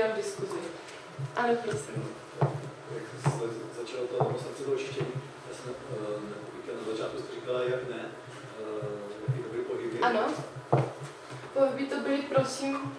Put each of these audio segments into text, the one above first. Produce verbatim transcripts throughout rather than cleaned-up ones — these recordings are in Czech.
odpovídám v diskuzi. Ano, prosím. Jak jsi začala to vlastně to očištění, já jsem uh, na začátku jste říkala, jak ne, uh, jaký to byly pohyby. Ano. Pohyby to byly, prosím,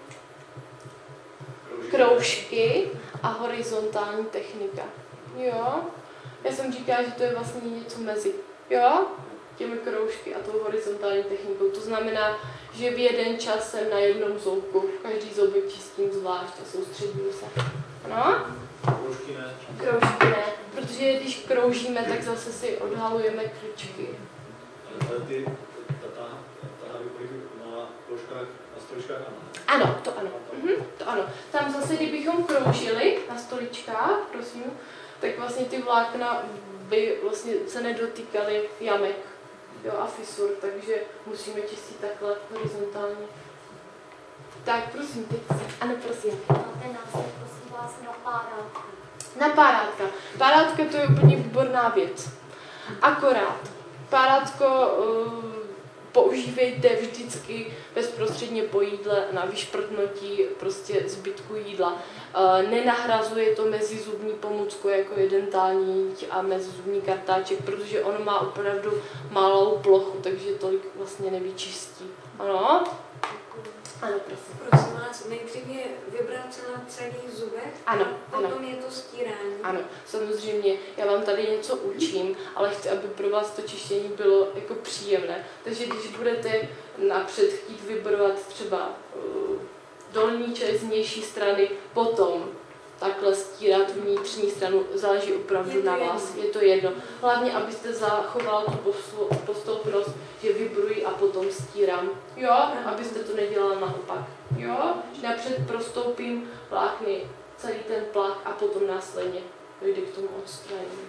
kroužky, kroužky a horizontální technika. Jo? Já jsem říkala, že to je vlastně něco mezi. Jo? Těmi kroužky a tou horizontální technikou. To znamená, že v jeden čas jsem na jednom zoubku, každý zoubek čistím zvlášť a soustředím se. No? Kroužky ne. Kroužky ne, protože když kroužíme, tak zase si odhalujeme kličky. Ale ty, ta tahavý pohyby na kroužkách, na stoličkách ano. Ano, to ano. Mhm, to ano. Tam zase, kdybychom kroužili na stoličkách, prosím, tak vlastně ty vlákna by vlastně se nedotýkaly jamek, jo, a fisur, takže musíme čistit takhle horizontálně. Tak, prosím, teď se. Ano, prosím. Ten nástroj, prosím vás, na párátka. Na párátka. Párátka to je úplně výborná věc. Akorát, párátko uh, používejte vždycky bezprostředně po jídle na vyšprtnutí prostě zbytku jídla. Uh, nenahrazuje to mezizubní pomůcku jako je dentální niť a mezizubní kartáček, protože on má opravdu malou plochu, takže tolik vlastně nevyčistí. Ano? Ano, prosím. Prosím vás, nejdřív je vybrat na celý zubek, ano, potom ano. je to stírání. Ano, samozřejmě, já vám tady něco učím, ale chci, aby pro vás to čištění bylo jako příjemné. Takže když budete napřed chtít vybrovat třeba uh, dolní část z vnější strany, potom takhle stírat vnitřní stranu, záleží opravdu na vás, je to jedno. Hlavně, abyste zachoval tu postupnost, že vybruji a potom stírám. Jo, abyste to nedělal naopak. Jo, napřed prostoupím vlákny, celý ten plach a potom následně dojde k tomu odstranění.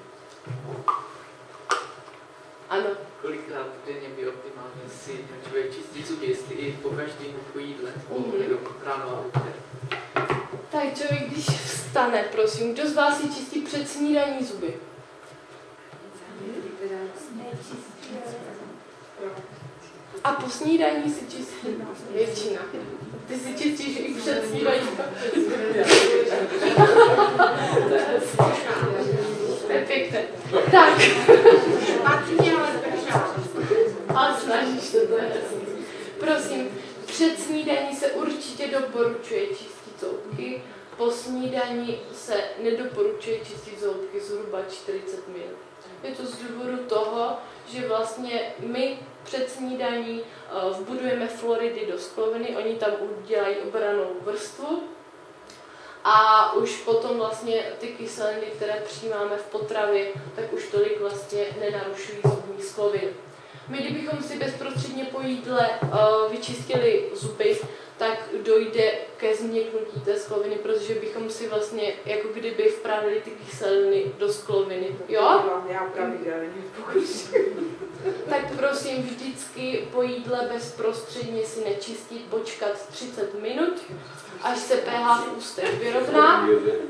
Ano. Kolikrát denně by optimálně si člověk čistí zuby, jestli i po každém po jídle, Mm-hmm. nebo ráno a večer. Tak člověk, když vstane, prosím, kdo z vás si čistí před snídaní zuby? A po snídaní si čistí většina. Ty si čistíš i před snídaní. To je pěkné. Tak. Ale snažíš se, to je hezký. Prosím, před snídaní se určitě doporučuje čistit zoubky, po snídaní se nedoporučuje čistit zoubky zhruba čtyřicet minut. Je to z důvodu toho, že vlastně my před snídaní uh, vbudujeme fluoridy do skloviny, oni tam udělají obrannou vrstvu a už potom vlastně ty kyseliny, které přijímáme v potravě, tak už tolik vlastně nenarušují zubní sklovinu. My, kdybychom si bezprostředně po jídle uh, vyčistili zuby, tak dojde ke změknutí té skloviny, protože bychom si vlastně jako kdyby vpravili ty kyseliny do skloviny. Jo? Já pravidelně pokusím. Tak prosím vždycky po jídle bezprostředně si nečistit, počkat třicet minut, až se pH v ústech vyrovná.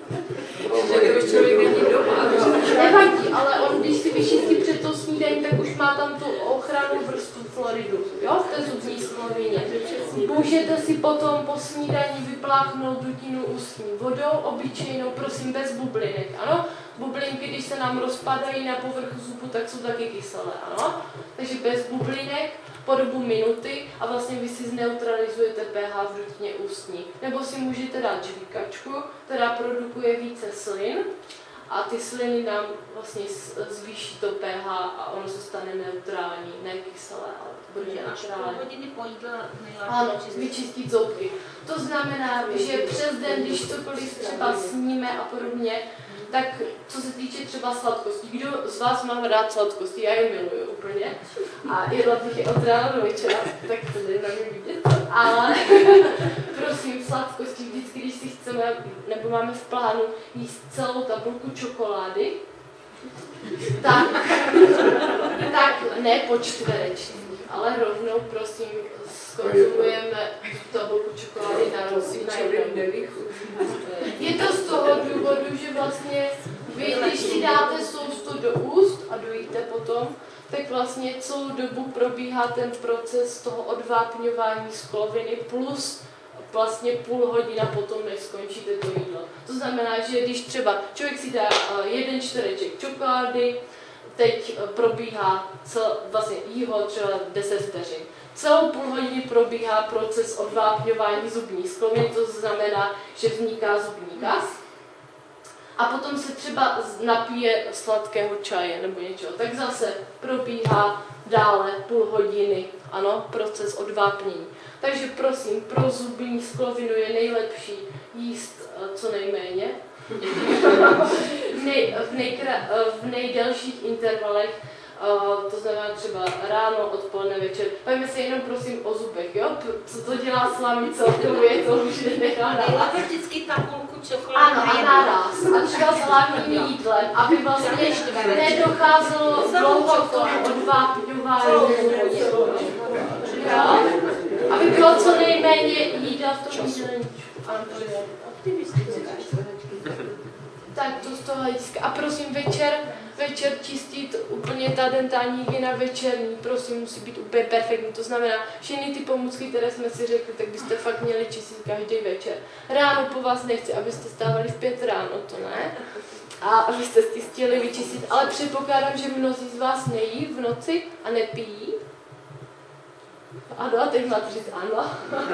Když člověk není doma. Nevadí, ale on, když si vyčistí před to snídaní, tak už má tam tu ochranu vrstvu fluoridu, jo, v té zubní sklovině. Můžete si potom po snídaní vypláchnout dutinu ústní vodou, obyčejnou, prosím, bez bublinek, ano? Bublinky, když se nám rozpadají na povrchu zubu, tak jsou taky kyselé, ano? Takže bez bublinek po dobu minuty a vlastně vy si zneutralizujete pH v dutině ústní. Nebo si můžete dát žvíkačku, která produkuje více slin a ty sliny nám vlastně zvýší to pH a ono se stane neutrální, ne kyselé, ale bude neutrální. Hodiny po jídle nejlépe Ano, vyčistit zoubky. To znamená, že přes den, když cokoliv třeba sníme a podobně, tak co se týče třeba sladkostí, kdo z vás má rád sladkosti, já je miluju úplně a jedla bych je od rána do večera, tak to jde na mě vidět, ale prosím, sladkosti vždycky, když si chceme, nebo máme v plánu jíst celou tabulku čokolády, tak, tak ne po čtverečních, ale rovnou prosím zkonzumujeme tabulku čokolády na rozdíl na jednou. Je to z toho důvodu, že vlastně vy, když si dáte sousto do úst a dojíte potom, tak vlastně celou dobu probíhá ten proces toho odvápňování skloviny plus vlastně půl hodina potom, než skončíte to znamená, že když třeba člověk si dá jeden čtvereček čokolády, teď probíhá cel, vlastně jího třeba deset vteřin. Celou půl hodiny probíhá proces odvápňování zubních sklovin, to znamená, že vzniká zubní kas. A potom se třeba napije sladkého čaje nebo něčeho. Tak zase probíhá dále půl hodiny, ano, proces odvápnění. Takže prosím, pro zubní sklovinu je nejlepší jíst co nejméně. v, nej, v, nejkra, v nejdelších intervalech, uh, to znamená třeba ráno, odpoledne, večer. Pojďme se jenom prosím o zubech, jo? Co to dělá s vámi celkově, to už nechá Nejlépe vždycky tabulku čokolády. Ano, a naraz. A třeba s hlavním jídlem, aby vlastně nedocházelo dlouho k tomu odvápňování. Aby bylo co nejméně jídla v tom jídelníčku. Tak to z toho hlediska. A prosím, večer, večer čistit úplně ta dentální hygiena večerní, prosím, musí být úplně perfektní. To znamená, všechny ty pomůcky, které jsme si řekli, tak byste fakt měli čistit každý večer. Ráno po vás nechci, abyste stávali v pět ráno, to ne. A abyste si chtěli vyčistit, ale předpokládám, že mnozí z vás nejí v noci a nepijí. Ano, teď máte říct ano.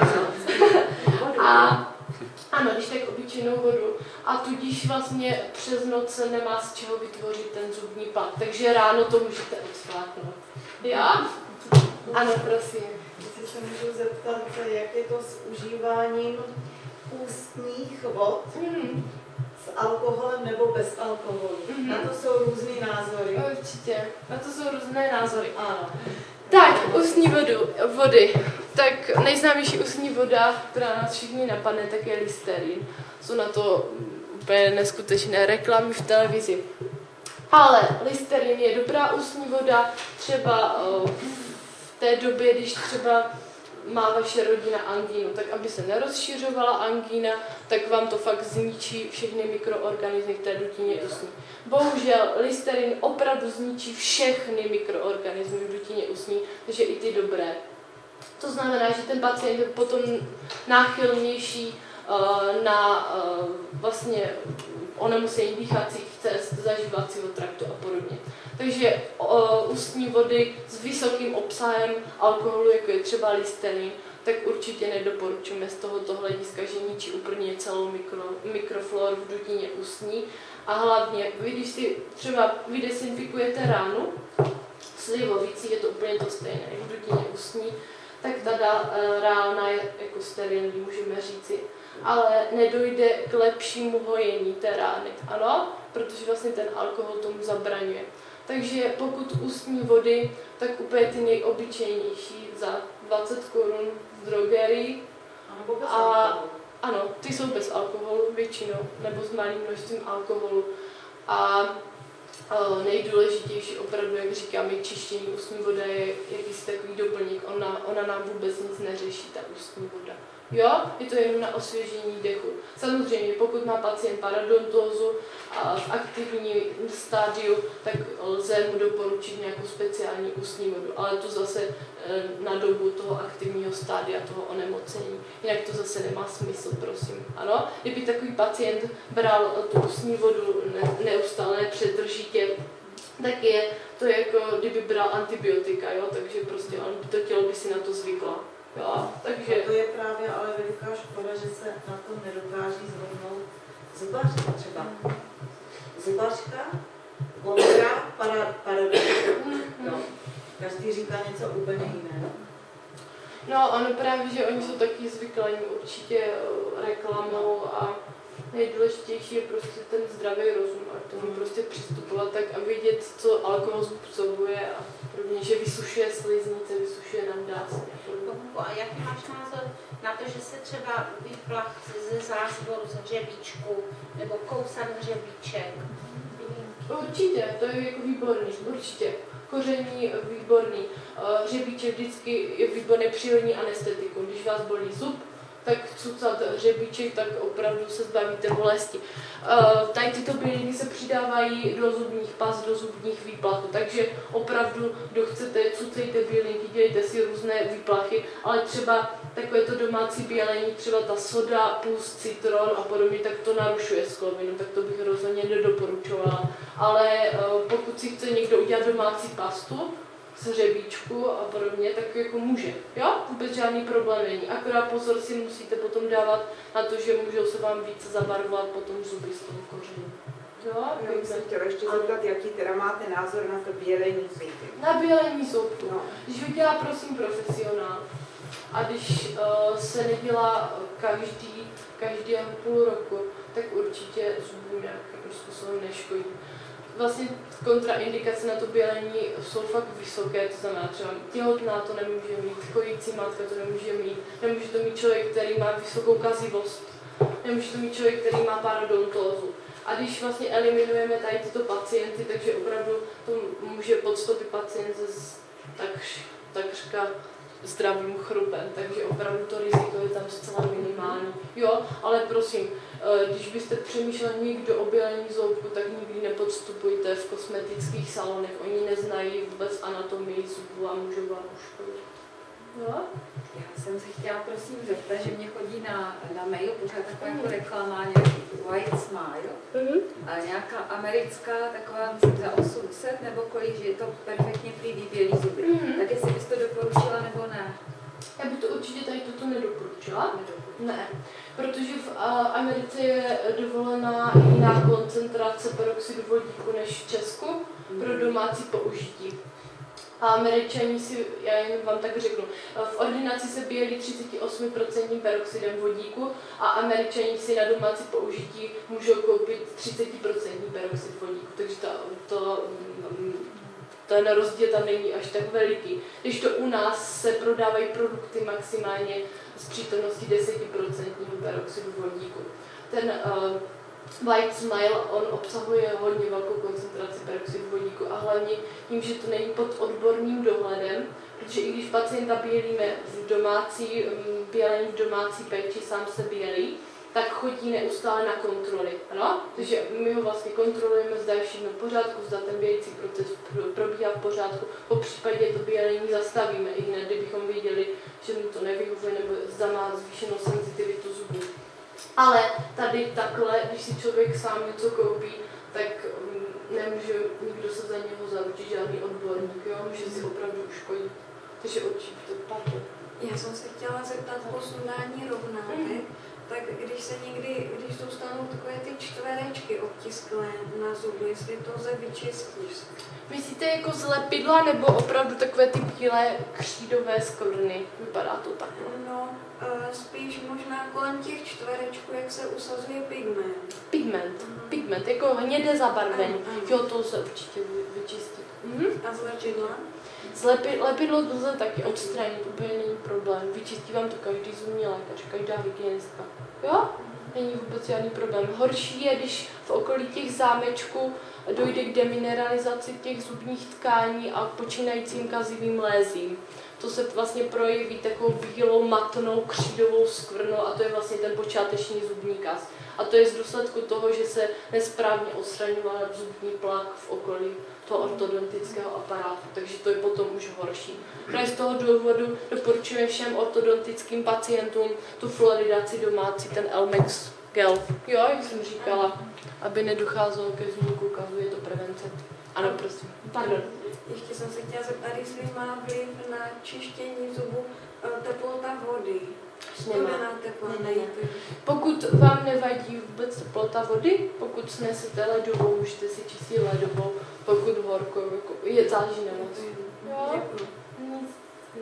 A ano, když tak obyčejnou vodu. A tudíž vlastně přes noc se nemá z čeho vytvořit ten zubní plat. Takže ráno to můžete odspláknout. Jo? Ano, prosím. Jestli se můžu zeptat, jak je to s užíváním ústních vod mm. s alkoholem nebo bez alkoholu. Mm. Na to jsou různý názory. Určitě. Na to jsou různé názory. Ano. Tak, ústní vodu, vody. Tak nejznámější ústní voda, která nás všichni napadne, tak je Listerin. Jsou na to úplně neskutečné reklamy v televizi. Ale Listerin je dobrá ústní voda, třeba v té době, když třeba má vaše rodina angínu, tak aby se nerozšiřovala angína, tak vám to fakt zničí všechny mikroorganismy v té dutině ústní. Bohužel Listerin opravdu zničí všechny mikroorganismy v dutině ústní, takže i ty dobré. To znamená, že ten pacient je potom náchylnější uh, na uh, vlastně onemocnění dýchacích cest, zažívacího traktu a podobně. Takže uh, ústní vody s vysokým obsahem alkoholu, jako je třeba Listerin, tak určitě nedoporučujeme z tohoto hlediska, že ničí úplně celou mikro, mikrofloru v dutině ústní. A hlavně, vy když si třeba vydesinfikujete ránu, slivovicí, je to úplně to stejné, v dutině ústní, tak ta rána je jako sterilní, můžeme říci, ale nedojde k lepšímu hojení té rány, ano, protože vlastně ten alkohol tomu zabraňuje. Takže pokud ústní vody, tak úplně ty nejobyčejnější za dvacet korun v drogerii. A ano, ty jsou bez alkoholu většinou, nebo s malým množstvím alkoholu. A o, nejdůležitější opravdu, jak říkám, je čištění. Ústní voda je jakýsi takový doplněk, ona, ona nám vůbec nic neřeší, ta ústní voda. Jo, je to jenom na osvěžení dechu. Samozřejmě, pokud má pacient parodontózu a v aktivní stádiu, tak lze mu doporučit nějakou speciální ústní vodu, ale to zase na dobu toho aktivního stádia, toho onemocnění. Jinak to zase nemá smysl, prosím. Ano, kdyby takový pacient bral tu ústní vodu neustále přetržitě, tak je to jako kdyby bral antibiotika, jo, takže prostě on, to tělo by si na to zvyklo. Jo, takže... A to je právě ale veliká škoda, že se na to nedokáží zhodnout zubařka třeba. Zubařka, kontra, parodontika. No. Každý říká něco úplně jiného. No, ono právě, že oni jsou taky zvyklí určitě reklamou a nejdůležitější je prostě ten zdravý rozum a k tomu prostě přistupovat tak a vidět, co alkohol způsobuje a podobně, že vysušuje sliznice, vysušuje nám dásně. A jaký máš názor na to, že se třeba vyplach ze zázvoru, z hřebíčku, nebo kousat hřebíček? Určitě, to je jako výborný, určitě. Koření výborný. Hřebíček vždycky je výborný přírodní anestetikum. Když vás bolí zub, tak cucat hřebíček, tak opravdu se zbavíte bolesti. Tady tyto byliny se přidávají do zubních pas, do zubních výplachů, takže opravdu, kdo chcete, cucejte bylinky, dělejte si různé výplachy, ale třeba takové to domácí bělení, třeba ta soda plus citron a podobně, tak to narušuje sklovinu, tak to bych rozhodně nedoporučovala. Ale pokud si chce někdo udělat domácí pastu z hřebíčku a podobně, tak jako může, jo? Vůbec žádný problém není. Akorát pozor si musíte potom dávat na to, že můžou se vám více zabarvovat potom zuby z toho koření. Jo, já bych se chtěla ještě zeptat, jaký teda máte názor na to bělení zuby? Na bělení zubů. No. Když ho dělá, prosím, profesionál. A když uh, se nedělá každý, každého půl roku, tak určitě zubům nějakým způsobem neškodí. Vlastně kontraindikace na to bělení jsou fakt vysoké, to znamená třeba těhotná to nemůže mít, kojící matka to nemůže mít, nemůže to mít člověk, který má vysokou kazivost, nemůže to mít člověk, který má parodontózu. A když vlastně eliminujeme tady tyto pacienty, takže opravdu to může podstoupit pacient se takř, takřka zdravým chrupem, takže opravdu to riziko je tam zcela minimální. Jo, ale prosím, když byste přemýšleli někdo o bělení zoubku, tak nikdy nepodstupujte v kosmetických salonech. Oni neznají vůbec anatomii zubů a můžou vám uškodit. Jo? Já jsem se chtěla prosím zeptat, že mě chodí na, na mail pořád taková jako reklama, nějaký White Smile, mm-hmm. a nějaká americká, taková myslím za osm set nebo kolik, že je to perfektně prý vybělí zuby. Mm-hmm. Tak jestli bys to doporučila nebo ne? Já bych to určitě tady toto nedoporučila. Ne, protože v Americe je dovolená jiná koncentrace peroxidu vodíku než v Česku pro domácí použití. A Američani si, já jen vám tak řeknu, v ordinaci se bělí třicet osm procent peroxidem vodíku a Američani si na domácí použití můžou koupit třicet procent peroxid vodíku, takže to, to, ten rozdíl tam není až tak veliký. Když to u nás se prodávají produkty maximálně s přítomností deset procent peroxidu vodíku. Ten uh, White Smile, on obsahuje hodně velkou koncentraci peroxidu vodíku a hlavně tím, že to není pod odborným dohledem, protože i když pacienta bělíme v domácí, bělení v domácí péči, sám se bělí, tak chodí neustále na kontroly, ano? Takže my ho vlastně kontrolujeme, zda je všechno v pořádku, zda ten bělící proces probíhá v pořádku, po případě to bělení zastavíme, i hned, kdybychom věděli, že mu to nevyhovuje nebo zda má zvýšenou senzitivitu zubů. Ale tady takhle, když si člověk sám něco koupí, tak nemůže nikdo se za něho zaručit, žádný odborník, jo? Může si opravdu uškodit. Takže určitě, pardon. Já jsem se chtěla zeptat po sundání rovnátek, mm. tak když se někdy, když zůstanou takové ty čtverečky obtisklé na zuby, jestli to lze vyčistit. Myslíte jako z lepidla nebo opravdu takové ty bílé křídové skvrny? Vypadá to takhle. No, spíš možná kolem těch čtverečků, jak se usazuje pigment. Pigment, mm. pigment, jako hnědé zabarvení. Ano, ano. Jo, to lze určitě vyčistit. Mhm. A z lepidla? Z lepi, lepidlo lze taky odstranit, úplně není problém. Vyčistí vám to každý zubní lékař, každá hygienistka. Jo? Není vůbec žádný problém. Horší je, když v okolí těch zámečků dojde k demineralizaci těch zubních tkání a počínajícím kazivým lézím. To se vlastně projeví takovou bílou, matnou, křídovou skvrnou a to je vlastně ten počáteční zubní kaz. A to je z důsledku toho, že se nesprávně odstraňoval zubní plak v okolí toho ortodontického aparátu, takže to je potom už horší. Právě z toho důvodu doporučuji všem ortodontickým pacientům tu fluoridaci domácí, ten Elmex gel. Jo, jak jsem říkala, aby nedocházelo ke vzniku kazu, je to prevence. Ano, prosím. Pardon. Ještě jsem se chtěla zeptat, jestli má vliv na čištění zubu teplota vody. Studená teplota. Ne, ne. Pokud vám nevadí vůbec teplota vody, pokud snesete ledovou, můžete si čistit ledovou, pokud horkou, jako, je záleží na moc. Jo? Nic.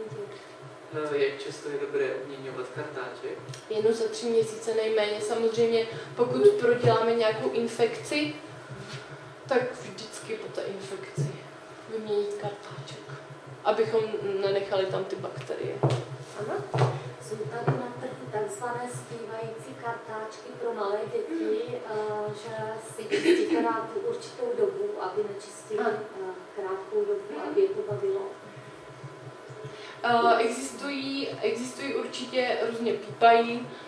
Jak často je dobré obměňovat kartáček? Jednou za tři měsíce nejméně. Samozřejmě, pokud proděláme nějakou infekci, tak vždycky po té infekci vyměnit kartáček, abychom nenechali tam ty bakterie. Ano? Jsou tady na trhu takzvané zpívající kartáčky pro malé děti, mm. že si čistí krátkou určitou dobu, aby nečistili krátkou dobu, aby je to bavilo. Uh, existují, existují určitě, různě pípají,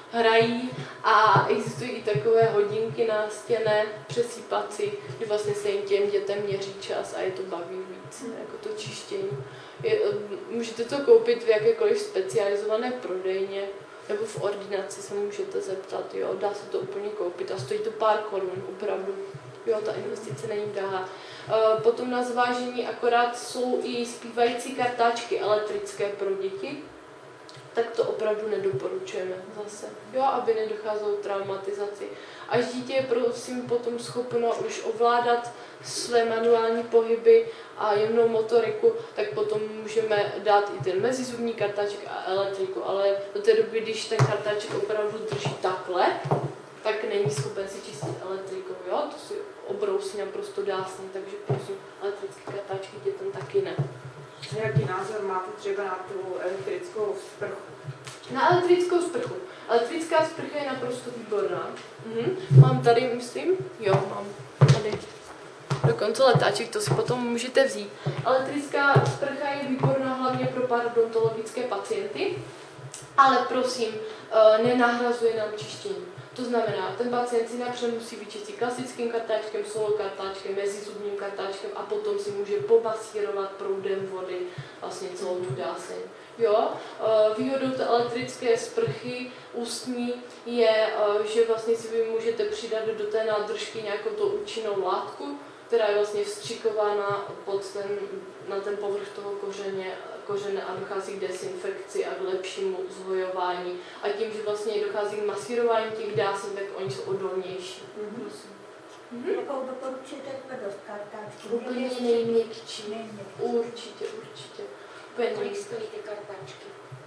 hrají a existují i takové hodinky nástěnné, přesýpací, kdy vlastně se jim těm dětem měří čas a je to baví víc, jako to čištění. Je, můžete to koupit v jakékoliv specializované prodejně, nebo v ordinaci se můžete zeptat, jo, dá se to úplně koupit a stojí to pár korun, opravdu. Jo, ta investice není drahá. Potom na zvážení akorát jsou i zpívající kartáčky elektrické pro děti, tak to opravdu nedoporučujeme zase, jo, aby nedocházelo k traumatizaci. Až dítě je prosím potom schopno už ovládat své manuální pohyby a jemnou motoriku, tak potom můžeme dát i ten mezizubní kartáček a elektriku, ale do té doby, když ten kartáček opravdu drží takhle, tak není schopen si čistit elektrikou, jo, to si obrousí naprosto dásně, takže prosím, elektrické kartáčky dětem taky ne. Jaký názor máte třeba na tu elektrickou sprchu? Na elektrickou sprchu. Elektrická sprcha je naprosto výborná. Mhm. Mám tady, myslím, jo, mám tady dokonce letáček, to si potom můžete vzít. Elektrická sprcha je výborná hlavně pro parodontologické pacienty, ale prosím, nenahrazuje nám čištění. To znamená, ten pacient si napřed musí vyčistit klasickým kartáčkem, solo kartáčkem, mezizubním kartáčkem a potom si může pomasírovat proudem vody vlastně celou tu dáseň. Jo? Výhodou té elektrické sprchy ústní je, že vlastně si vy můžete přidat do té nádržky nějakou tu účinnou látku, která je vlastně vstřikována pod ten, na ten povrch toho kořeně, kořene a dochází k desinfekci a k lepšímu zhojování. A tím, že vlastně dochází k masírování těch dásní, tak oni jsou odolnější. Mm-hmm. Mm-hmm. Jakou doporučujete tvrdost kartáčky? Úplně nejměkčí. Určitě, určitě. Kolik stojí ty kartáčky?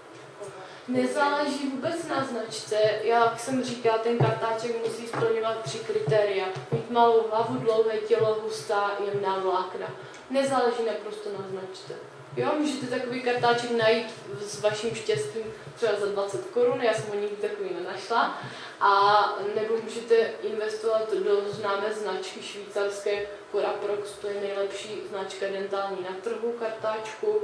Nezáleží vůbec na značce. Jak jsem říkala, ten kartáček musí splňovat tři kritéria. Mít malou hlavu, dlouhé tělo, hustá, jemná vlákna. Nezáleží naprosto na značce. Jo, můžete takový kartáček najít s vaším štěstím třeba za dvacet korun, já jsem ho nikdy takový nenašla. A nebo můžete investovat do známé značky švýcarské Curaprox, to je nejlepší značka dentální na trhu kartáčku.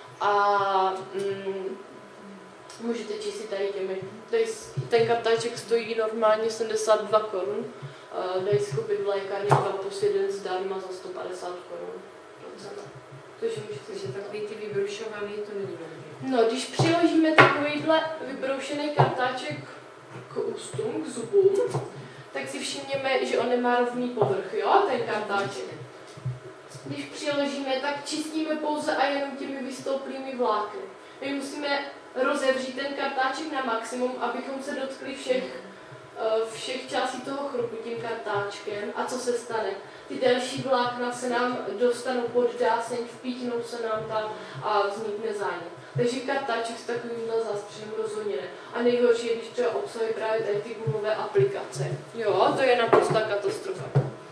A mm, můžete čistit tady těmi. Tady ten kartáček stojí normálně sedmdesát dva korun. Dají si koupit v lékárně dva plus jeden zdarma za sto padesát korun. Takže Takže takový ty vybrušovaný, to není dobrý. No, když přiložíme takovýhle vybroušený kartáček k ústům, k zubům, tak si všimněme, že on nemá rovný povrch, jo, ten kartáček. Když přiložíme, tak čistíme pouze a jenom těmi vystouplými vlákny. My musíme rozevřít ten kartáček na maximum, abychom se dotkli všech, všech částí toho chrupu tím kartáčkem. A co se stane? Ty delší vlákna se nám dostanou pod dáseň, vpítnou se nám tam a vznikne zánět. Takže kartáček s takovýmhle zástřením rozhodně ne. A nejhorší je, když třeba obsahuje právě tady ty gumové aplikace. Jo, to je naprostá katastrofa.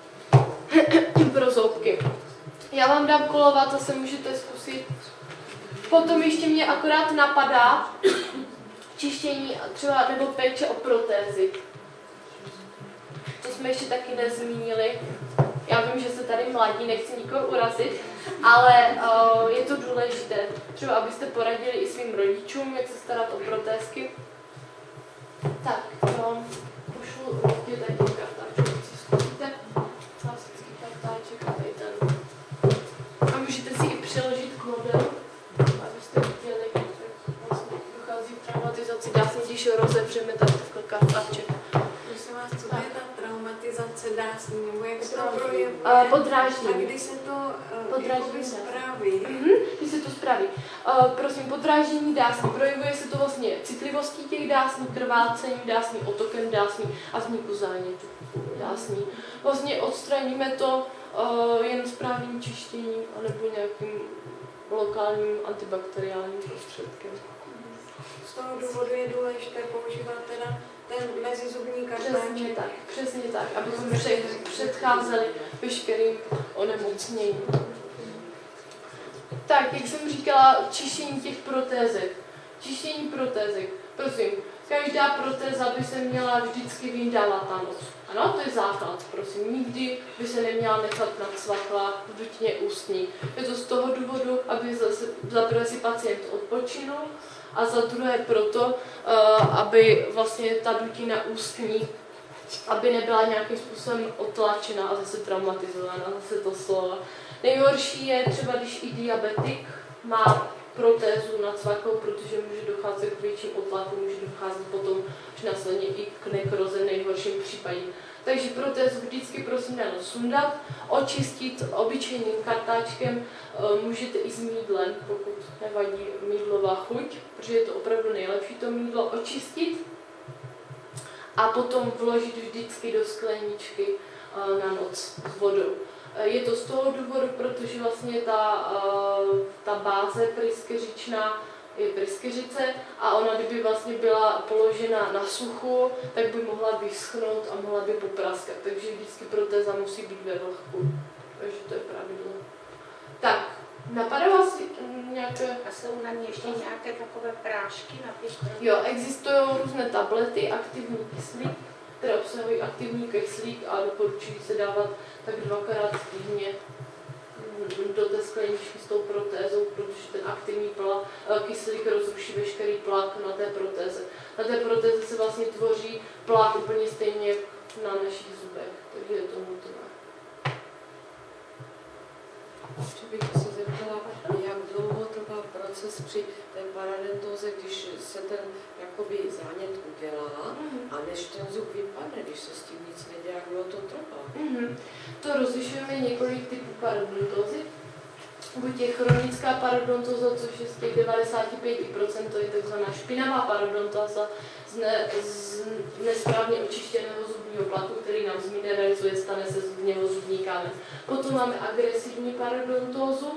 Pro zoubky. Já vám dám kolovat, zase můžete zkusit. Potom ještě mě akorát napadá čištění třeba nebo péče o protézy. To jsme ještě taky nezmínili. Já vím, že se tady mladí, nechci nikoho urazit, ale uh, je to důležité. Třeba abyste poradili i svým rodičům, jak se starat o protézky. Tak, no, pošlu ruky tady ten kartáček, si zkusíte. Klasický kartáček a tady ten. A můžete si i přiložit k modelu, abyste viděli, jak vlastně dochází k traumatizaci. Dá se, když rozevřeme tak takhle kartáček. Prosím vás, co je ta traumatizace dásní, nebo jak se to projevuje? Uh, podráždění. A když se to uh, spraví? Mm-hmm, když se to spraví. Uh, prosím, podráždění dásní. Projevuje se to vlastně citlivostí těch dásní, krvácením dásní, otokem dásní a vzniku zánětu dásní. Vlastně odstraníme to uh, jen správným čištěním anebo nějakým lokálním antibakteriálním prostředkem. Z toho důvodu je důležité používat teda ten mezizubní kartáček. Přesně tak, přesně tak, abychom předcházeli veškerým onemocněním. Tak, jak jsem říkala, čištění těch protézek. Čištění protézek. Prosím, každá protéza by se měla vždycky vyndávat na noc. Ano, to je základ, prosím. Nikdy by se neměla nechat nacvakla v dutině ústní. Je to z toho důvodu, aby zase, za prvé si pacient odpočinul a za druhé proto, uh, aby vlastně ta dutina ústní, aby nebyla nějakým způsobem otlačená a zase traumatizovaná, zase to slovo. Nejhorší je třeba, když i diabetik má protézu nacvaklou, protože může docházet k větším otlakům, může docházet potom už následně i k nekroze v nejhorším případě. Takže protézu vždycky prosím dano sundat, očistit obyčejným kartáčkem, můžete i s mýdlem, pokud nevadí mýdlová chuť, protože je to opravdu nejlepší to mýdlo očistit a potom vložit vždycky do skleničky na noc s vodou. Je to z toho důvodu, protože vlastně ta, ta báze pryskyřičná je pryskyřice a ona, kdyby vlastně byla položena na suchu, tak by mohla vyschnout a mohla by popraskat. Takže vždycky protéza musí být ve vlhku. Takže to je pravidlo. Tak, napadá vás nějaké... A jsou na ně ještě nějaké takové prášky na pěkné? Jo, existují různé tablety, aktivní kyslík, které obsahují aktivní kyslík a doporučují se dávat tak dvakrát týdně do té skleničky s tou protézou, protože ten aktivní plak, kyslík rozruší veškerý plak na té protéze. Na té protéze se vlastně tvoří plak úplně stejně jak na našich zubech, takže je to nutné. Ještě bych se zeptala, jak dlouho trvá proces při té paradontóze, když se ten jakoby zánět udělá a než ten zub vypadne, když se s tím nic nedělá, jak dlouho to trvá? Mm-hmm. To rozlišujeme několik typů parodontózy. Buď je chronická parodontóza, což je z těch devadesát pět procent, to je takzvaná špinavá parodontóza z, ne, z nesprávně očištěného zubního plaku, který nám zmineralizuje, stane se z něho zubní kámen. Potom máme agresivní parodontózu,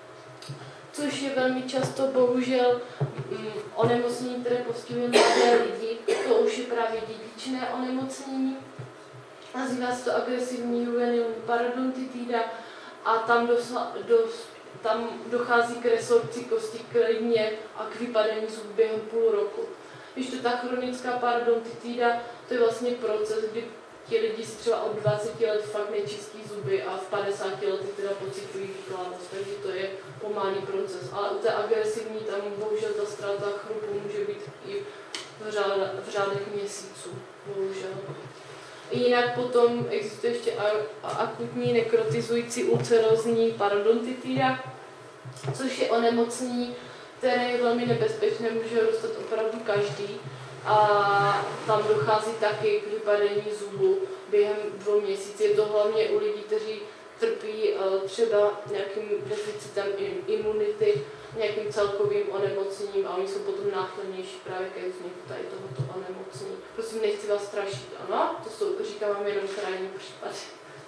což je velmi často bohužel mm, onemocnění, které postihuje mladé lidi. To už je právě dědičné onemocnění. Nazývá se to agresivní juvenilní parodontitída a tam, dosa, dos, tam dochází k resorpci kosti klidně a k vypadení zub během půl roku. Když to ta chronická parodontitída, to je vlastně proces, kdy ti lidi si třeba od dvaceti let fakt nečistí zuby a v padesáti letech teda pocitují výkladnost, takže to je pomalý proces. Ale u té agresivní tam bohužel ta ztráta chrupu může být i v, řád, v řádech měsíců, bohužel. Jinak potom existuje ještě akutní nekrotizující ulcerózní parodontitída, což je onemocnění, které je velmi nebezpečné, může dostat opravdu každý. A tam dochází taky k vypadení zubu během dvou měsíců. Je to hlavně u lidí, kteří trpí třeba nějakým deficitem imunity, nějakým celkovým onemocněním a oni jsou potom náchylnější právě ke vzniku tady tohoto onemocnění. Prosím, nechci vás strašit, ano? To jsou, říkám vám jenom krajní případy.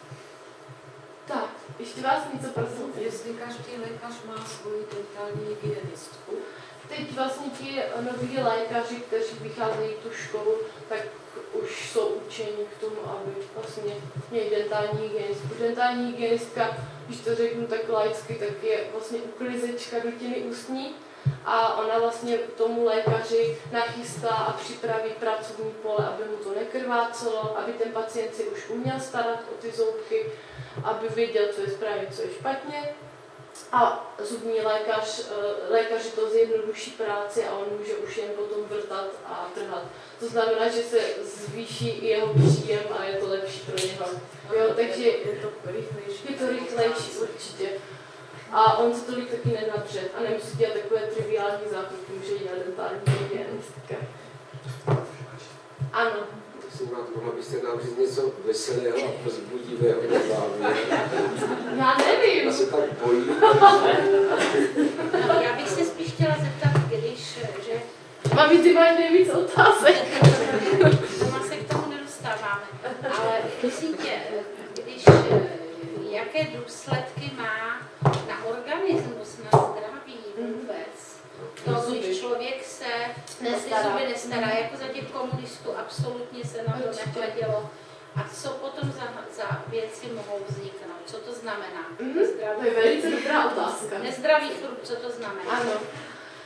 Tak, ještě vás něco prosím. Jestli každý lékař má svoji dentální hygienistku, teď vlastně ti noví lékaři, kteří vycházejí tu školu, tak už jsou učeni k tomu, aby vlastně měli dentální hygienistku. Dentální hygienistka, když to řeknu tak laicky, tak je vlastně uklizečka dutiny ústní a ona vlastně tomu lékaři nachystá a připraví pracovní pole, aby mu to nekrvácelo, aby ten pacient si už uměl starat o ty zoubky, aby věděl, co je správně, co je špatně. A zubní lékař, lékaři to zjednoduší práci a on může už jen potom vrtat a trhat. To znamená, že se zvýší i jeho příjem a je to lepší pro něho. Jo, takže je to rychlejší. Je to rychlejší určitě. A on se tolik taky nenapře a nemusí dělat takové triviální zákroky, může dělat dentální hygienistka. Ano. Prosím vás, mohla byste nám říct něco veselého a povzbudivého na hlavě? Já nevím. Já se tak bojím. No, já bych se spíš chtěla zeptat, když, že... Mami, ty máš nejvíc otázek. Doma se k tomu nedostáváme. Ale prosím tě, když, jaké důsledky má na organismus, na zdraví vůbec, to, když člověk se nestará. Ty zuby nestará, jako za těch komunistů absolutně se na to nehledělo. A co potom za, za věci mohou vzniknout? Co to znamená? Mm, to je velice dobrá otázka. Nezdravý chrup, co to znamená? Ano.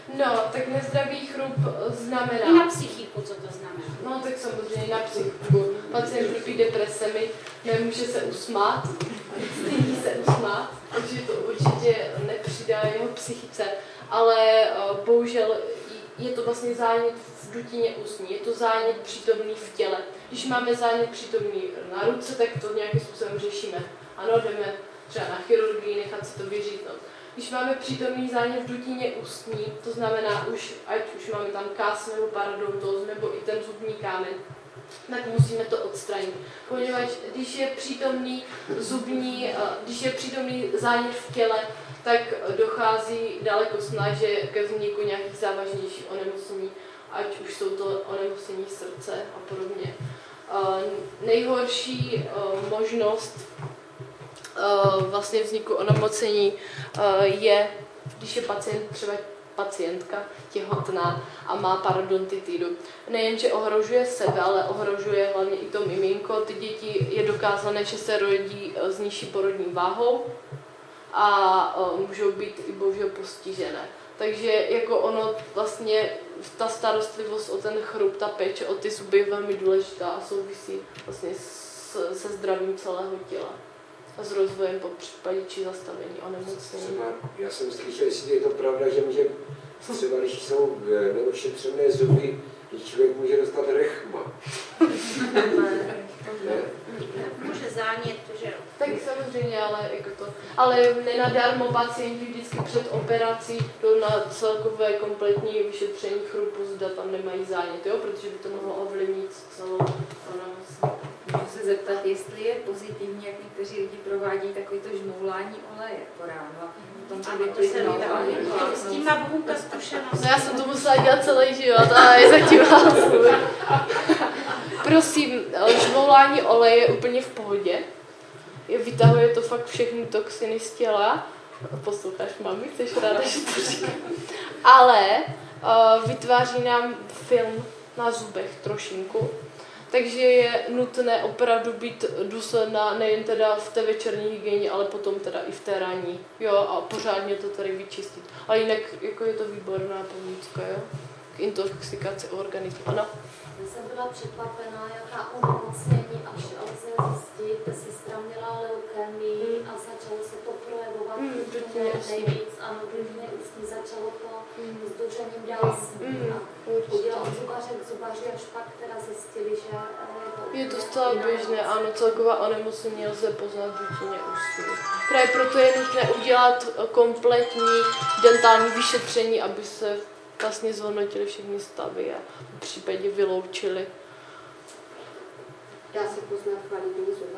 No, tak nezdravý chrup znamená... I na psychiku, co to znamená? No, tak samozřejmě na psychiku. Pacient trpí depresemi, nemůže se usmát, stydí se usmát, takže to určitě nepřidá jeho psychice. Ale uh, bohužel je to vlastně zánět v dutině ústní, je to zánět přítomný v těle. Když máme zánět přítomný na ruce, tak to nějakým způsobem řešíme. Ano, jdeme třeba na chirurgii, nechat si to vyřídnout. Když máme přítomný zánět v dutině ústní, to znamená, už, ať už máme tam kás nebo parodontózu, nebo i ten zubní kámen, tak musíme to odstranit. Poněvadž když je přítomný zubní, když je přítomný zánět v těle, tak dochází daleko snaže ke vzniku nějakých závažnějších onemocnění, ať už jsou to onemocnění srdce a podobně. Nejhorší možnost vlastně vzniku onemocnění je, když je pacient, třeba pacientka těhotná a má parodontitidu. Nejenže ohrožuje sebe, ale ohrožuje hlavně i to miminko. Ty děti je dokázané, že se rodí s nižší porodní váhou a můžou být i bohužel postižené. Takže jako ono vlastně, ta starostlivost o ten chrup, ta péče o ty zuby je velmi důležitá a souvisí vlastně s, se zdravím celého těla a s rozvojem po případě či zastavení onemocnění. Já jsem slyšel, jestli je to pravda, že může třeba, když jsou neošetřené zuby, že člověk může dostat rechma. Ne. Může zánět, že jo? Tak samozřejmě, ale jako to. Ale nenadarmo pacienti vždycky před operací jdou na celkové kompletní vyšetření chrupu, zda tam nemají zánět, jo? Protože by to mohlo ovlivnit celou onemocnění. Můžu se zeptat, jestli je pozitivní, jak někteří lidi provádí takovýto žmoulání oleje po ráno. Tom to by to se nedá. S tím má Bohunka zkušenost. No já jsem to musela dělat celý život a je zatím svůj. Prosím, žmoulání oleje je úplně v pohodě. Vytahuje to fakt všechny toxiny z těla. Posloucháš, mami, chceš ráda, že to říkám. Ale uh, vytváří nám film na zubech trošinku. Takže je nutné opravdu být důsledná nejen teda v té večerní hygieně, ale potom teda i v té ranní. Jo, a pořádně to tady vyčistit. Ale jinak jako je to výborná pomůcka, jo, k intoxikaci organismu. Ano. Já jsem byla překvapená, jaká onemocnění až lze zjistit. Ta sestra měla leukémii mm. a začalo se to projevovat mm, nejvíc. Ano, dutině ústní začalo to mm. s duřením dásní. Mm. Udělal zubaře k zubaři, až pak teda zjistili, že je to... Je to zcela běžné, ano, celková onemocnění lze poznat v dutině ústní. Právě proto je nutné udělat kompletní dentální vyšetření, aby se vlastně zhodnotili všechny stavy a v případě vyloučili. Dá se poznat kvalitní zuba?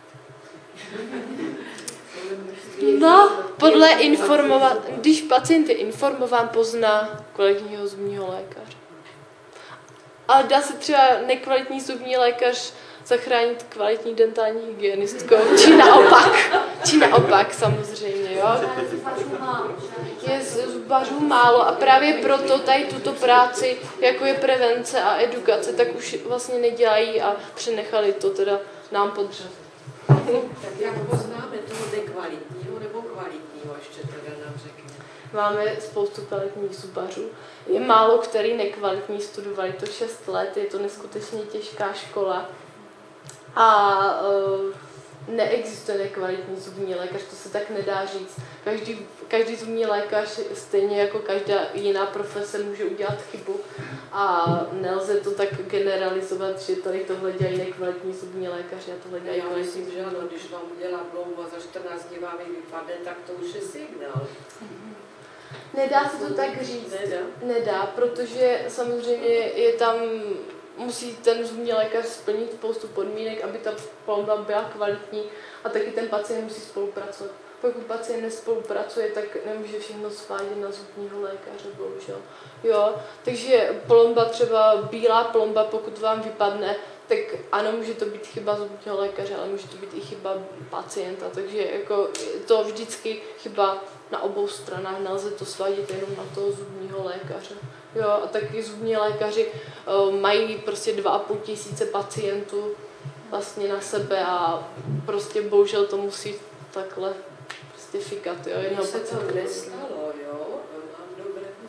No, podle informovat, když pacient je informován, pozná kvalitního zubního lékaře. Ale dá se třeba nekvalitní zubní lékař zachránit kvalitní dentální hygienistkou, či naopak, či naopak samozřejmě, jo. Je zubařů málo a právě proto tady tuto práci, jako je prevence a edukace, tak už vlastně nedělají a přenechali to teda nám podřad. Tak jak poznáme toho nekvalitního nebo kvalitního, ještě teda nám řekne. Máme spoustu kvalitních zubařů. Je málo který nekvalitní, studovali to šest let, je to neskutečně těžká škola. A uh, neexistuje nekvalitní zubní lékař, to se tak nedá říct. Každý, každý zubní lékař, stejně jako každá jiná profese, může udělat chybu a nelze to tak generalizovat, že tady tohle dělají nekvalitní zubní lékaři a tohle dělají Já kvalitní. myslím, že ano, když vám udělá ploubu a za čtrnáct dní vám ji vypadne, tak to už je signál. Nedá se to tak říct. Nedá. Nedá, protože samozřejmě je tam, musí ten zubní lékař splnit spoustu podmínek, aby ta plomba byla kvalitní a taky ten pacient musí spolupracovat. Pokud pacient nespolupracuje, tak nemůže všechno svádět na zubního lékaře, bohužel. Jo, takže plomba, třeba bílá plomba, pokud vám vypadne, tak ano, může to být chyba zubního lékaře, ale může to být i chyba pacienta, takže jako to vždycky chyba na obou stranách, nelze to svádět jenom na toho zubního lékaře. Jo, a taky zubní lékaři uh, mají prostě dva a půl tisíce pacientů vlastně na sebe a prostě bohužel to musí takhle prostě fikat, jo. Mně se to nestalo, jo, mám dobrého zubaře,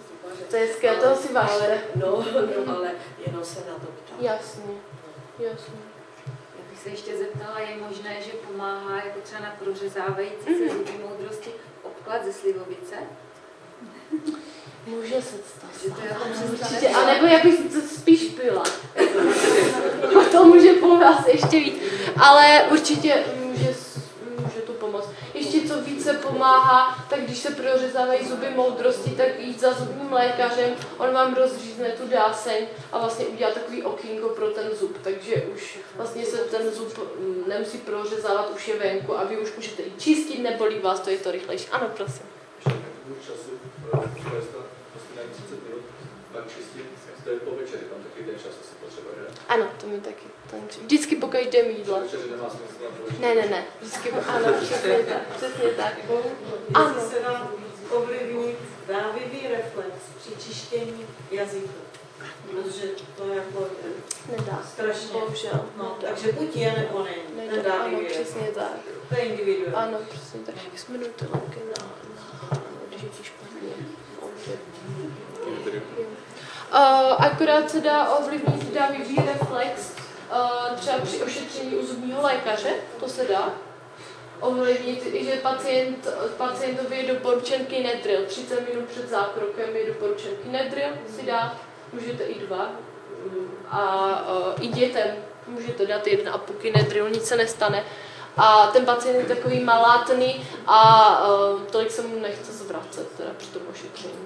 To je hezké, toho si vážte. No, no, ale jenom se na to ptám. Jasně, jasně. Já bych se ještě zeptala, je možné, že pomáhá jako třeba na prořezávající se zubní moudrosti obklad ze slivovice? Může se stát. Že to jako určitě, a nebo já bych to spíš pila. A to může pomoct ještě víc. Ale určitě může, může to pomoct. Ještě co více pomáhá, tak když se prořezávají zuby moudrosti, tak jít za zubním lékařem, on vám rozřízne tu dáseň a vlastně udělá takový okýnko pro ten zub. Takže už vlastně se ten zub nemusí prořezávat, už je venku a vy už můžete jít čistit, nebolí vás, to je to rychlejší. Ano, prosím. Času, prostě na třicet minut, pak čistit, to je po večeri, tam taky ten čas asi potřeba, že? Ano, to mi taky. Vždycky po každém jídle. Večeři nemá smysl na to. Ne, ne, ne. Vždycky, ano, přesně tak. Přesně tak. Ano. Jestli se dá ovlivnit dávivý reflex při čištění jazyka. Protože to je jako nedá. Strašně. Bohužel. No, takže buď je, nebo ne. Nedá. Ten dávivý Ano, reflex. přesně tak. To je individuální. Ano, přesně tak. Jak jsme nutili na, na, když je ti špatně. Uh, akorát se dá ovlivnit dávivý reflex, uh, třeba při ošetření u zubního lékaře, to se dá ovlivnit, že pacient, pacientovi je doporučen Kinedril, třicet minut před zákrokem je doporučen Kinedril, si dá, můžete i dva, a uh, i dětem můžete dát jedna a půl Kinedril, nic se nestane. A ten pacient je takový malátný a uh, tolik se mu nechce zvracet teda při tom ošetření.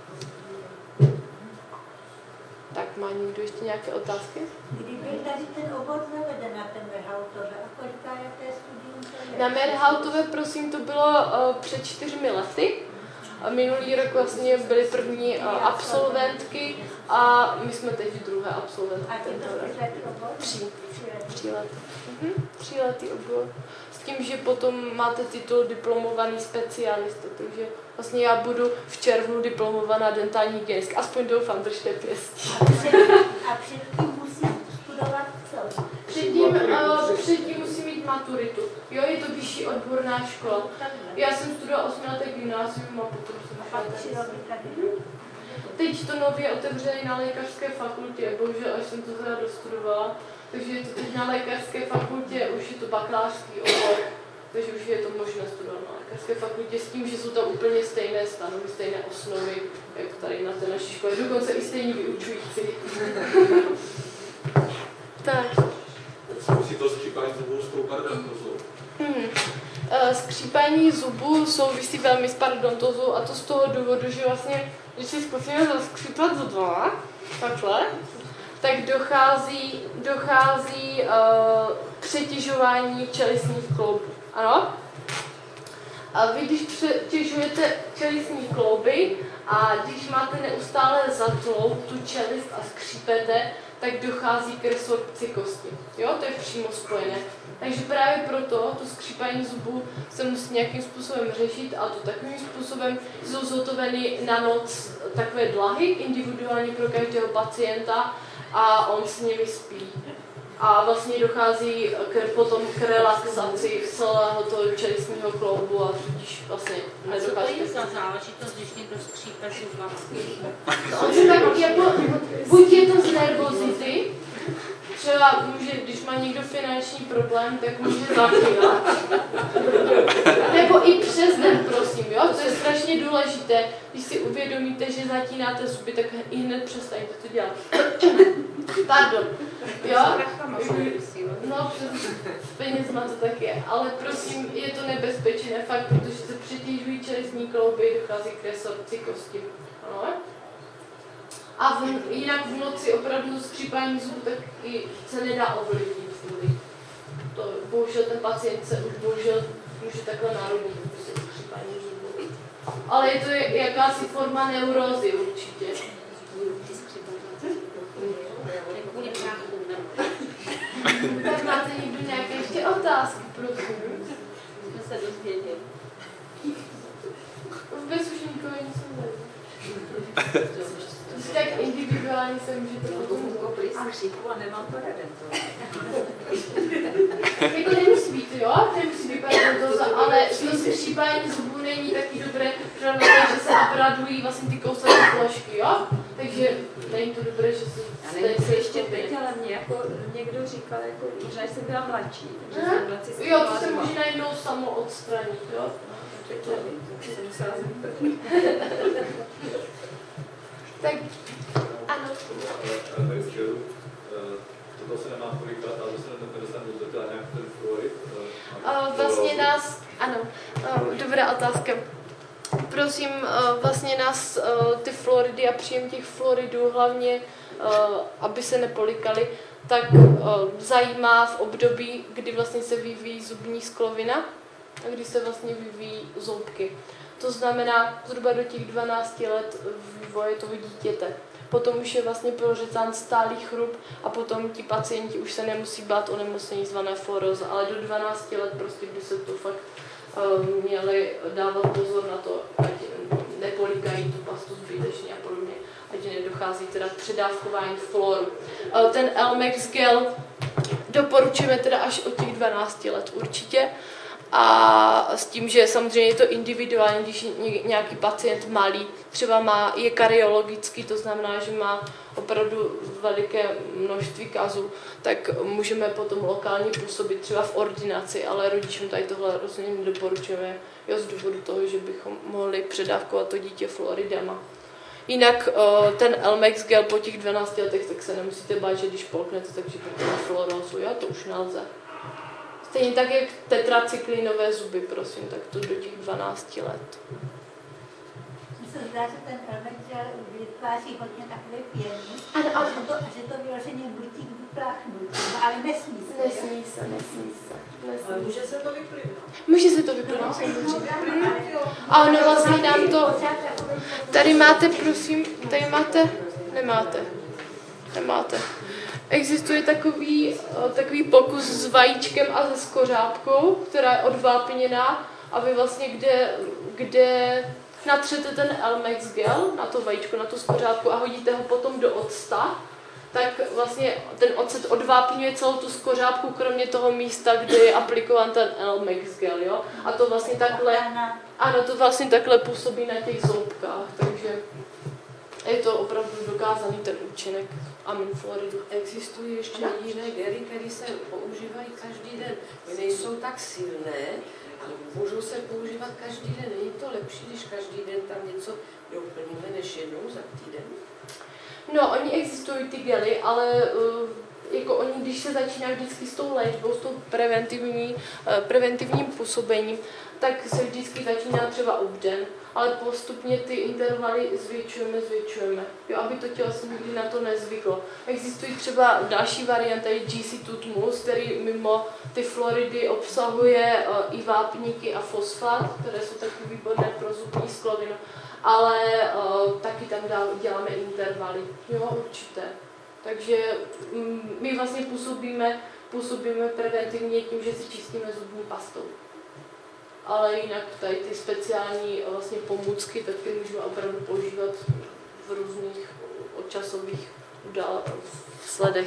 Tak má někdo ještě nějaké otázky? Kdyby tady ten obor zavede na ten Merhautové, a koliká je té studium? Na Merhautové, prosím, to bylo uh, před čtyřmi lety. A minulý rok vlastně byly první uh, absolventky a my jsme teď druhé absolventky. A tento rok? Tři. Tři lety. Mhm. Tři lety obor. S tím, že potom máte titul diplomovaný specialista, takže vlastně já budu v červnu diplomovaná dentální hygienistka. Aspoň doufám, držte pěstí. A předtím musím studovat co? Předtím, uh, předtím musím mít maturitu. Jo, je to vyšší odborná škola. Já jsem studovala osmileté gymnázium a potom jsem šla tady. Teď to nově otevřeli na lékařské fakultě, bohužel až jsem to teda dostudovala. Takže je to teď na lékařské fakultě, už je to bakalářský obor, takže už je to možné studovat na lékařské fakultě s tím, že jsou tam úplně stejné stanovy, stejné osnovy, jak tady na té naší škole, dokonce i stejní vyučující. Tak. Souvisí to skřípání zubů s tou parodontozou? Hmm. Skřípání zubů souvisí velmi s parodontozou a to z toho důvodu, že vlastně, když si zkusíme zaskřípat zuba, takhle, tak dochází, dochází uh, k přetěžování čelistních kloubů. Ano? A vy, když přetěžujete čelistní klouby a když máte neustále zatlou tu čelist a skřípete, tak dochází k resorpci kosti. Jo, to je přímo spojené. Takže právě proto to skřípání zubů se musí nějakým způsobem řešit a to takovým způsobem jsou zhotoveny na noc takové dlahy individuálně pro každého pacienta a on s nimi spí. A vlastně dochází k, potom k relaxaci celého toho čelistního kloubu a tudíž vlastně nedochází. A co to je za záležitost, když někdo skřípe zubama? Tak jako, buď je to z nervozity, třeba může, když má někdo finanční problém, tak může zapírat. Nebo i přes den, prosím, jo? To je strašně důležité. Když si uvědomíte, že zatínáte zuby, tak i hned přestaňte to dělat. Pardon. Jo? No, s penězma to tak je. Ale prosím, je to nebezpečné fakt, protože se přetěžují čelistní klouby, dochází k resorpci kosti. Ano? A v, jinak v noci opravdu skřípání zubů tak i se nedá ovlivnit vůli. To bohužel ten pacient se už bohužel může takhle narodit, prostě skřípání zubů. Ale je to jakási forma neurózy určitě. Tak máte někdo nějaké ještě otázky, prosím? Jsme se dozvěděli. Vůbec už nikoho nic nevím. Tak individuálně se můžete potom koupit skřípku a nemám paradontózu. Jako nemusí být, jo? Nemusí být paradontóza, ale to skřípání zubů není taky dobré, že se obradují vlastně ty kouselné složky, jo? Takže není to dobré, že se... Já nevím, jestli ještě teď, ale mě jako někdo říkal, jako, možná jsem byla mladší, takže jsem nacistovala. Jo, to se může najednou samo odstranit, jo? To jsem musela zeptat. Tak, ano. To se nemá kolikrát, ale to se nedostane do zrcadla nějak ten fluorid. Vlastně nás, ano, dobrá otázka. Prosím, vlastně nás ty fluoridy a příjem těch fluoridů hlavně, aby se nepolikaly, tak zajímá v období, kdy vlastně se vyvíjí zubní sklovina a kdy se vlastně vyvíjí zoubky. To znamená zhruba do těch dvanácti let vývoje toho dítěte. Potom už je vlastně prořezán stálý chrup a potom ti pacienti už se nemusí bát onemocnění zvané fluoróza, ale do dvanácti let prostě by se to fakt um, měli dávat pozor na to, ať nepolikají tu pastu zbytečně a podobně, ať nedochází teda k předávkování fluoru. Uh, ten Elmex gel doporučujeme teda až od těch dvanácti let určitě. A s tím, že samozřejmě je to individuální, když nějaký pacient malý třeba má, je kariologický, to znamená, že má opravdu veliké množství kazů, tak můžeme potom lokálně působit třeba v ordinaci, ale rodičům tady tohle rozhodně nedoporučujeme, jo, z důvodu toho, že bychom mohli předávkovat to dítě fluoridama. Jinak ten Elmex gel po těch dvanácti letech, tak se nemusíte bát, že když polknete, takže to má fluorózu, jo, to už nelze. Stejně tak, jak tetracyklinové zuby, prosím, tak to do těch dvanácti let. Mně se zdá, že ten Elmex gel vytváří hodně takové pěny. Ano, ano. A že to, a že to vyloženě nutí k vypláchnutí, ale nesmí se. Nesmí se, nesmí se. Nesmí. Ale může se to vyplivnout. Může se to vyplivnout, samozřejmě. A ono vlastně nám to... Tady máte, prosím, tady máte? Nemáte. Nemáte. Existuje takový, takový pokus s vajíčkem a se skořápkou, která je odvápněná, a vy vlastně, kde, kde natřete ten Elmex gel na to vajíčko, na tu skořápku a hodíte ho potom do octa, tak vlastně ten ocet odvápňuje celou tu skořápku, kromě toho místa, kde je aplikován ten Elmex gel, jo? A to vlastně takhle, ano, to vlastně takhle působí na těch zoubkách, takže je to opravdu dokázaný ten účinek aminfluoridu. Existují ještě jiné gely, které se používají každý den. Nejsou tak silné, ale můžou se používat každý den. Není to lepší, když každý den tam něco doplníme, než jednou za týden? No, oni existují ty gely, ale uh, jako oni, když se začíná vždycky s tou léčbou, s tou preventivní, uh, preventivním působením, tak se vždycky začíná třeba obden, ale postupně ty intervaly zvětšujeme, zvětšujeme, jo, aby to tělo se nikdy na to nezvyklo. Existují třeba další varianty, G C Tutmus, který mimo ty fluoridy obsahuje uh, i vápníky a fosfát, které jsou taky výborné pro zubní sklovinu, ale uh, taky tam dál děláme intervaly, jo, určité. Takže mm, my vlastně působíme, působíme preventivně tím, že si čistíme zubní pastou. Ale jinak tady ty speciální vlastně pomůcky, tak ty můžeme opravdu používat v různých časových sledech.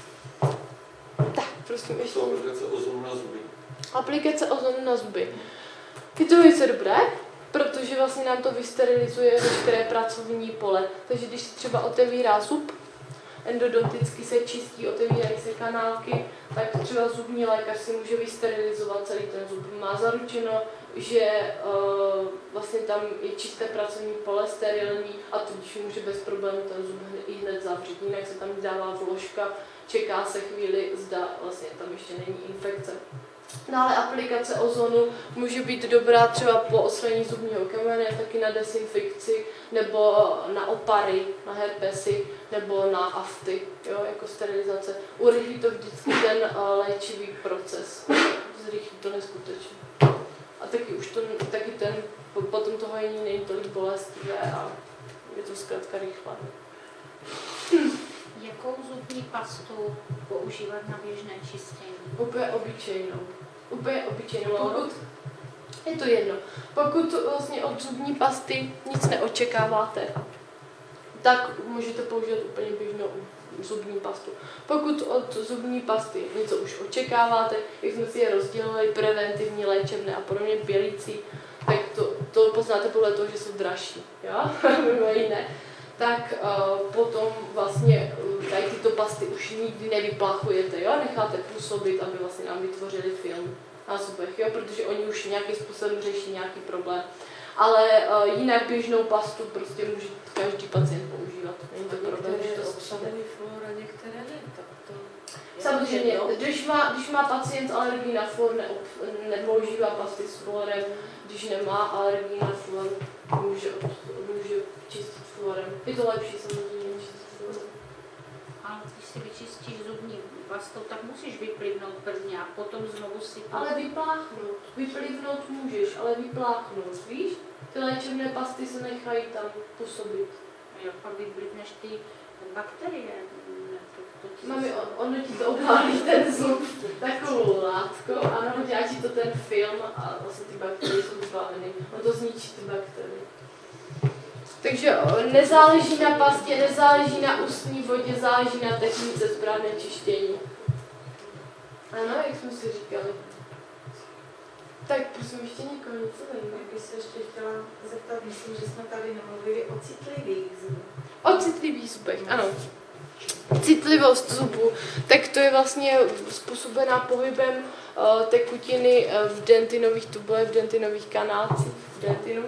Tak, prosím, ještě. Aplikace ozonu na zuby. Aplikace ozonu na zuby. Je to velice dobré, protože vlastně nám to vysterilizuje veškeré pracovní pole. Takže když se třeba otevírá zub, endodonticky se čistí, otevírají se kanálky, tak třeba zubní lékař si může vysterilizovat celý ten zub. Má zaručeno, že uh, vlastně tam je čisté pracovní pole, sterilní, a tudíž může bez problémů ten zub i hned zavřít. Jinak se tam dává vložka, čeká se chvíli, zda vlastně tam ještě není infekce. No ale aplikace ozonu může být dobrá třeba po odstranění zubního kamene, taky na dezinfekci, nebo na opary, na herpesy, nebo na afty, jo, jako sterilizace. Urychlí to vždycky ten uh, léčivý proces. Zrychlí to neskutečně. A taky už to, taky ten, potom toho hojení není tolik bolestivé a je to zkrátka rychle. Hm. Jakou zubní pastu používat na běžné čistění? Úplně obyčejnou. Úplně obyčejnou. Pokud, je to jedno. Pokud vlastně od zubní pasty nic neočekáváte, tak můžete použít úplně běžnou zubní pastu. Pokud od zubní pasty něco už očekáváte, jak jsme si je rozdělili, preventivní, léčebné a podobně, bělící, tak to to poznáte podle toho, že jsou dražší, jo, mimo jiné, tak uh, potom vlastně uh, tady tyto pasty už nikdy nevyplachujete, jo, necháte působit, aby vlastně nám vytvořili film na zubech, jo, protože oni už nějakým způsobem řeší nějaký problém. Ale uh, jinak běžnou pastu prostě může každý pacient používat. Není to problém, že to obsahuje fluor a některé ne, tak to... Samozřejmě, když má, když má pacient alergii na fluor, nepoužívá pasty s fluorem, když nemá alergii na fluor, může, může čistit fluorem. Je to lepší samozřejmě, čistit fluorem. Ale když si vyčistíš zubní pastou, tak musíš vyplivnout prvně a potom znovu si to... Ale vypláchnout. Vyplivnout můžeš, ale vypláchnout, víš? Ty léčebné pasty se nechají tam působit. Jo, pak vyplivneš ty bakterie. Mami, on, ono ti to obálí ten zub takovou látkou, ano, dělá ti to ten film a vlastně ty bakterie jsou vypáleny. On to zničí ty bakterie. Takže nezáleží na pastě, nezáleží na ústní vodě, záleží na technice správné čištění. Ano, jak jsme si říkali. Tak prosím, ještě někoho něco zajímá. Já bych se ještě chtěla zeptat, myslím, že jsme tady nemluvili o citlivých zubech. O citlivých zubech, ano. Citlivost zubu, tak to je vlastně způsobená pohybem uh, tekutiny uh, v dentinových tubech, v dentinových kanálcích, v dentinu.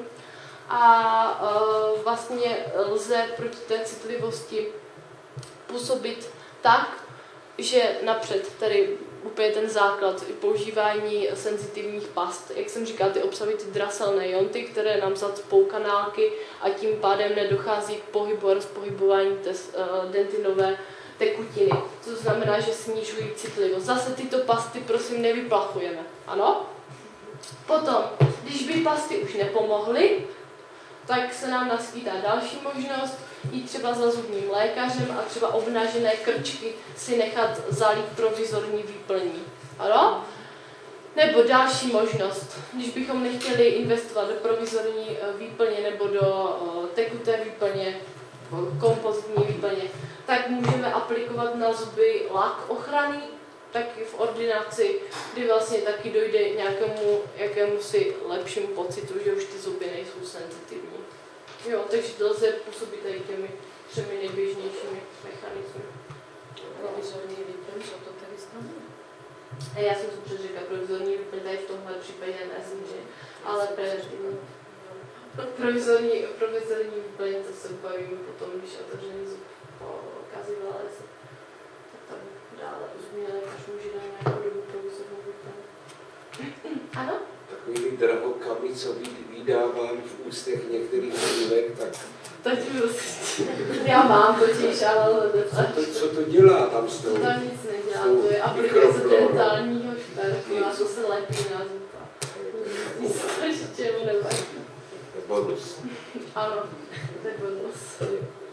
A uh, vlastně lze proti té citlivosti působit tak, že napřed tady úplně ten základ používání senzitivních past. Jak jsem říkala, ty obsahují ty draselné jonty, které nám zacpou kanálky a tím pádem nedochází k pohybu a rozpohybování té uh, dentinové tekutiny. To znamená, že snižují citlivost. Zase tyto pasty prosím nevyplachujeme. Ano? Potom, když by pasty už nepomohly, tak se nám naskýtá další možnost jít třeba za zubním lékařem a třeba obnažené krčky si nechat zalít provizorní výplní. Ano? Nebo další možnost, když bychom nechtěli investovat do provizorní výplně nebo do tekuté výplně, kompozitní výplně, tak můžeme aplikovat na zuby lak ochranný, taky v ordinaci, kdy vlastně taky dojde k nějakému jakému si lepšímu pocitu, že už ty zuby nejsou senzitivní. Jo, takže to lze působit tady těmi třemi nejběžnějšími mechanismy. Provizorní výplň, co to tady znamená? Já jsem to předřekla, provizorní výplň tady v tomhle případě nezmíže, ale preventivní. Provizorní, provizorní výplň, to se bavíme potom, když otevřený zub pokazí válec, tak tam dále zubní lékař může dát nějakou dobu provizorní výplň. Ano? Takový drahokamy, co vydávám v ústech některých dívek, tak... Tak prostě, já mám totiž, ale... Co to, co to dělá tam s tou? To nic nedělá, to je aplikace dentálního šperku a to se lepí na zuba. Nic to ještě nevadí. To je bonus. Ano, to je bonus.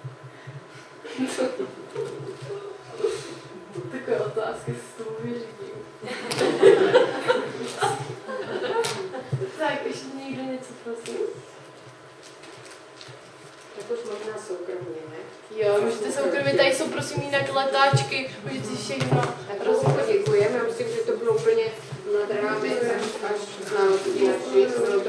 Takové otázky s tou vyřídím. Tak, ještě někdo něco, prosím? Jakož možná soukromně, ne? Jo, můžete soukromně, tady jsou prosím jinak letáčky, můžete si všechno rozhodně děkujeme, já myslím, že to bylo úplně nad rámec až na naši